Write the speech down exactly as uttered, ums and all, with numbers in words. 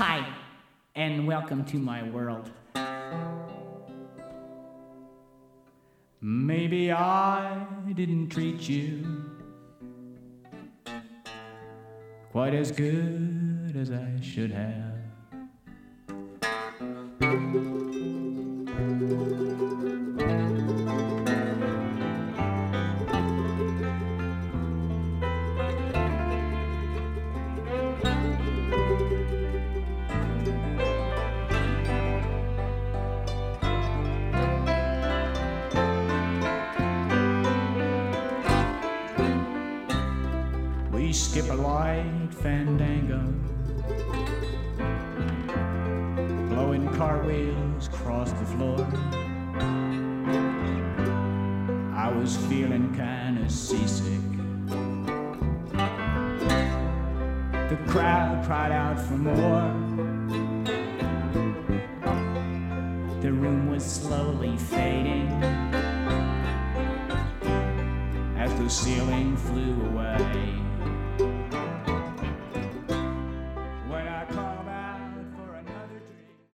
Hi, and welcome to my world. Maybe I didn't treat you quite as good as I should have. We skip a light fandango, blowing cartwheels across the floor. I was feeling kinda seasick. The crowd cried out for more. The room was slowly fading as the ceiling flew away.